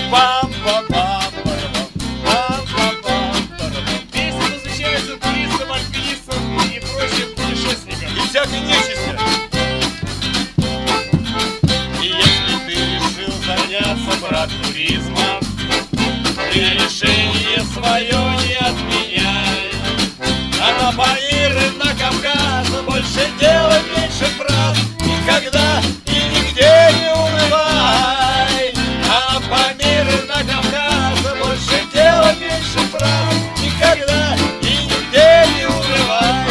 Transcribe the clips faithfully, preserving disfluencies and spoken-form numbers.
Песня посвящается туристам, альпинистам и прочим путешественникам. И всякой нечисти. И если ты решил заняться, брат, туризмом, ты решение свое не отменяй. А на Памиры, на Кавказ больше делай, меньше фраз. Никогда и нигде не унывай. А на Памиры, на Кавказ больше делай, меньше фраз. Никогда и нигде не унывай.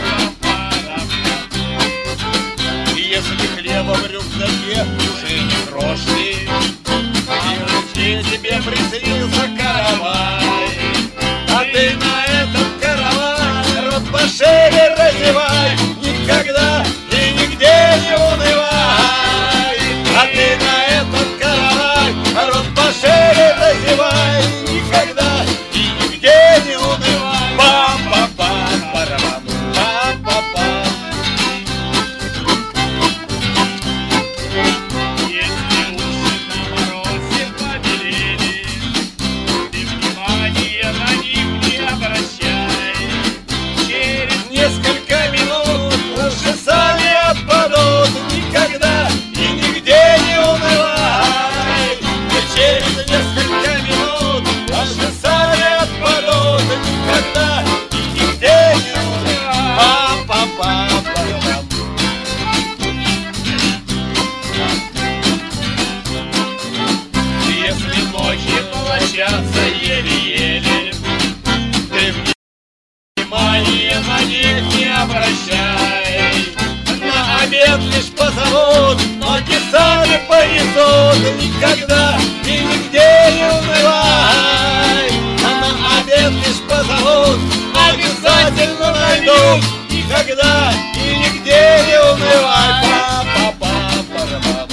И если хлеба в рюкзаке уже не крошки, и в руке тебе приснился каравай, а ты на этот каравай рот пошире разевай. Никогда и нигде не унывай. А ты на этот каравай рот пошире разевай. Никогда и нигде не унывай. Пам-пам-пам-парам, пам-пам-пам. Если уши на морозе побелели, ты внимания на них не обращай. Через несколько минут уши сами отпадут. Никогда и нигде не унывай. Через несколько минут уши сами отпадут. Никогда и нигде не унывай. Пам-пам-пам-пам. Если ночи получатся еле-еле, ты внимания на них не обращай. На обед лишь позовут, ноги сами понесут. Никогда и нигде не унывай. А на обед лишь позовут, обязательно найдут. Никогда и нигде не унывай. Па-па-па-па-па-па.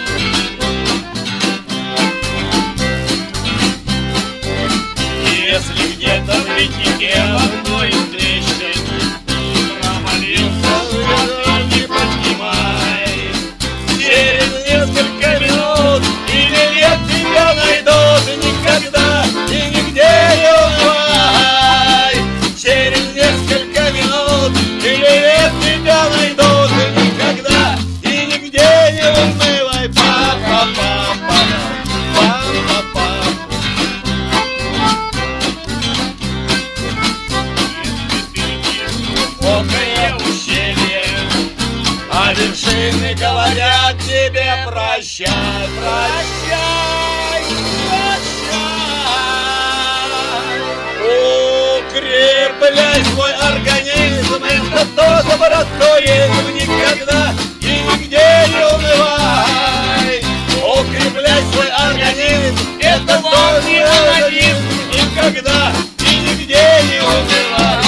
Если где-то в леднике одной из трещин провалился, ты не поднимай. Через несколько минут или лет тебя найдут. Никогда и нигде не унывай. Через несколько минут или лет тебя найдут. Никогда и нигде не унывай. Па-па-па-па, па-па-па. Глубокое ущелье, а вершины говорят тебе прощай, прощай, прощай. Укрепляй свой организм, это тоже братуризм. Никогда и нигде не унывай. Укрепляй свой организм, это тоже братуризм. Никогда и нигде не унывай.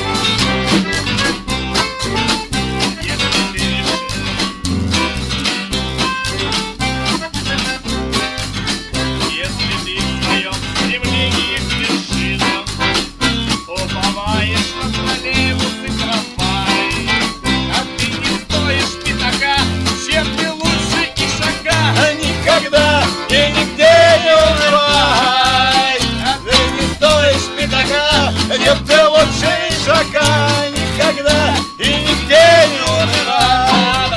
Никогда и нигде не унывай. Ты не стоишь пятака, чем ты лучше ишака. Никогда и нигде не унывай.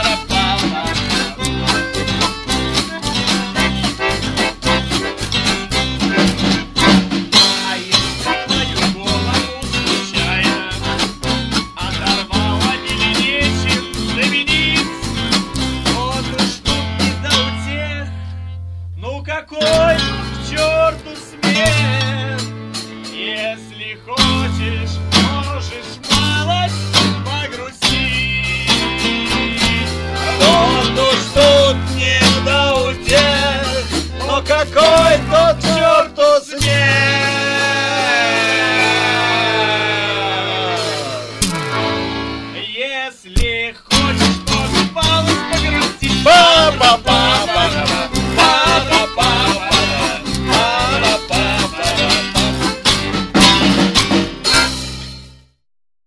А если твою голову случайно оторвало или нечем заменить, вот уж тут не до утех. Ну какой к черту смех? Если хочешь, можешь малость погрузить. Вот уж тут не до утех. Ну какой тот к черту смех? Если хочешь, можешь малость погрузить.